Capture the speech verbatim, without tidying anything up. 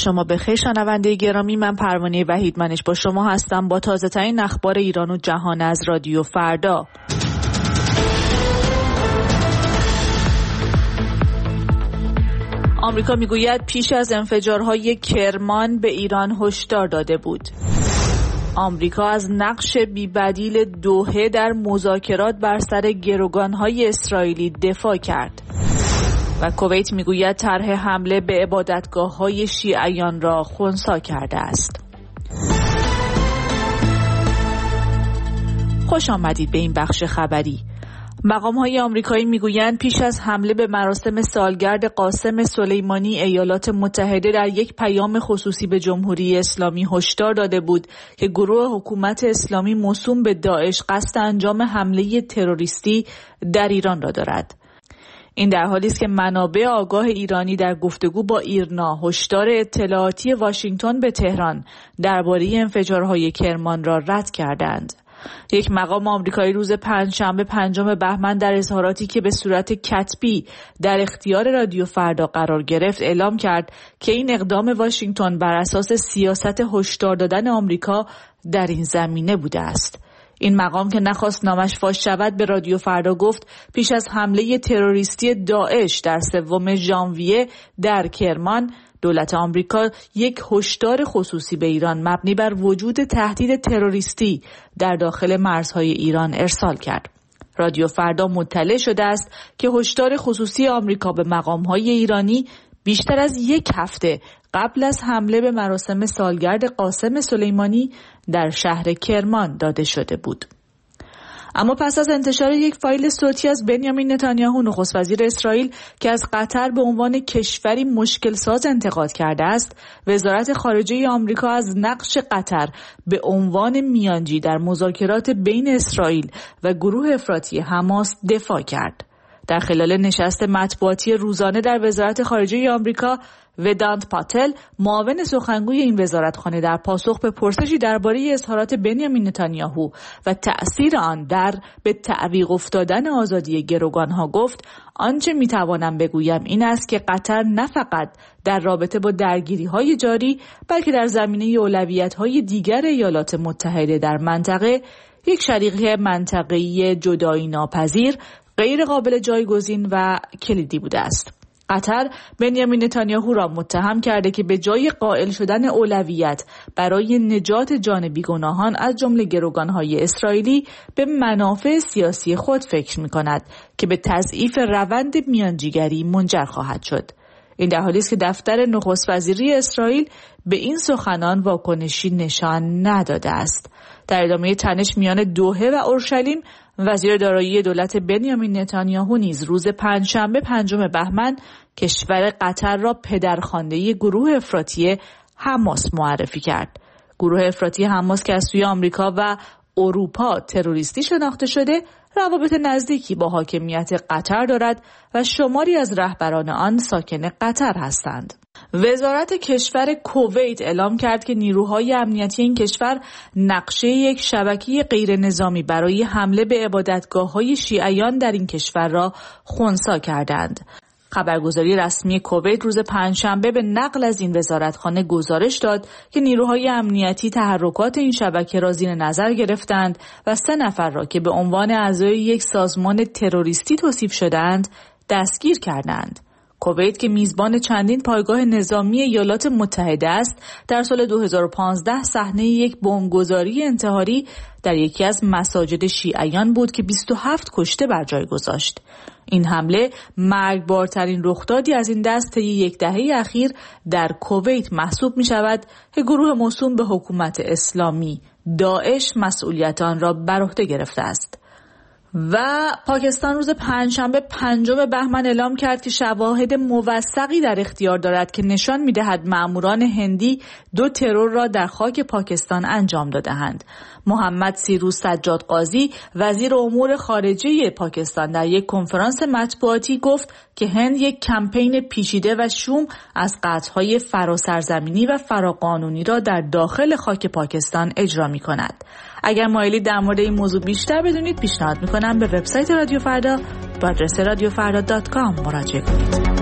شما بخیر شنونده گرامی، من پروانه وحیدمنش با شما هستم با تازه ترین اخبار ایران و جهان از رادیو فردا. آمریکا میگوید پیش از انفجارهای کرمان به ایران هشدار داده بود. آمریکا از نقش بی‌بدیل دوحه در مذاکرات بر سر گروگان‌های اسرائیلی دفاع کرد. و کویت میگوید طرح حمله به عبادتگاه‌های شیعیان را خنثی کرده است. خوش آمدید به این بخش خبری. مقام‌های آمریکایی میگویند پیش از حمله به مراسم سالگرد قاسم سلیمانی ایالات متحده در یک پیام خصوصی به جمهوری اسلامی هشدار داده بود که گروه حکومت اسلامی موسوم به داعش قصد انجام حمله تروریستی در ایران را دارد. این در حالی است که منابع آگاه ایرانی در گفتگو با ایرنا هشدار اطلاعاتی واشنگتن به تهران درباره انفجارهای کرمان را رد کردند. یک مقام آمریکایی روز پنجشنبه پنجم بهمن در اظهاراتی که به صورت کتبی در اختیار رادیو فردا قرار گرفت اعلام کرد که این اقدام واشنگتن بر اساس سیاست هشدار دادن آمریکا در این زمینه بوده است. این مقام که نخواست نامش فاش شود به رادیو فردا گفت پیش از حمله تروریستی داعش در سوم ژانویه در کرمان دولت آمریکا یک هشدار خصوصی به ایران مبنی بر وجود تهدید تروریستی در داخل مرزهای ایران ارسال کرد. رادیو فردا مطلع شده است که هشدار خصوصی آمریکا به مقام‌های ایرانی بیشتر از یک هفته قبل از حمله به مراسم سالگرد قاسم سلیمانی در شهر کرمان داده شده بود. اما پس از انتشار یک فایل صوتی از بنیامین نتانیاهو نخست وزیر اسرائیل که از قطر به عنوان کشوری مشکل ساز انتقاد کرده است، وزارت خارجه آمریکا از نقش قطر به عنوان میانجی در مذاکرات بین اسرائیل و گروه افراطی حماس دفاع کرد. در خلال نشست مطبوعاتی روزانه در وزارت خارجه آمریکا، ودانت پاتل معاون سخنگوی این وزارتخانه در پاسخ به پرسشی درباره اظهارات بنیامین نتانیاهو و تأثیر آن در به تعویق افتادن آزادی گروگانها گفت آنچه میتوانم بگویم این است که قطر نه فقط در رابطه با درگیری‌های جاری بلکه در زمینه اولویت‌های دیگر ایالات متحده در منطقه یک شریک منطقه‌ای جدایی ناپذیر، غیر قابل جایگزین و کلیدی بوده است. قطر بنیامین نتانیاهو را متهم کرده که به جای قائل شدن اولویت برای نجات جان بیگناهان از جمله گروگانهای اسرائیلی به منافع سیاسی خود فکر می‌کند که به تضعیف روند میانجیگری منجر خواهد شد. این در حالی است که دفتر نخست وزیری اسرائیل به این سخنان واکنشی نشان نداده است. در ادامه تنش میان دوحه و اورشلیم، وزیر دارایی دولت بنیامین نتانیاهو نیز روز پنجشنبه پنجم بهمن کشور قطر را پدرخوانده گروه افراطی حماس معرفی کرد. گروه افراطی حماس که از سوی آمریکا و اروپا تروریستی شناخته شده، روابط نزدیکی با حاکمیت قطر دارد و شماری از رهبران آن ساکن قطر هستند. وزارت کشور کویت اعلام کرد که نیروهای امنیتی این کشور نقشه یک شبکه غیر نظامی برای حمله به عبادتگاه‌های شیعیان در این کشور را خنثی کردند. خبرگزاری رسمی کویت روز پنجشنبه به نقل از این وزارتخانه گزارش داد که نیروهای امنیتی تحرکات این شبکه را زیر نظر گرفتند و سه نفر را که به عنوان اعضای یک سازمان تروریستی توصیف شدند دستگیر کردند. کویت که میزبان چندین پایگاه نظامی ایالات متحده است، در سال دو هزار و پانزده صحنه یک بمبگذاری انتحاری در یکی از مساجد شیعیان بود که بیست و هفت کشته بر جای گذاشت. این حمله مرگبارترین رخدادی از این دست طی یک دهه اخیر در کویت محسوب می شود که گروه موسوم به حکومت اسلامی داعش مسئولیت آن را بر عهده گرفته است. و پاکستان روز پنجشنبه پنجم بهمن اعلام کرد که شواهد موثقی در اختیار دارد که نشان می‌دهد مأموران هندی دو ترور را در خاک پاکستان انجام داده‌اند. محمد سیروز سجاد قاضی وزیر امور خارجه پاکستان در یک کنفرانس مطبوعاتی گفت که هند یک کمپین پیچیده و شوم از قطع‌های فراسرزمینی و فراقانونی را در داخل خاک پاکستان اجرا می‌کند. اگر مایلید در مورد این موضوع بیشتر بدونید، پیشنهاد می‌کنم به وبسایت رادیو فردا با آدرس رادیو فردا دات کام مراجعه کنید.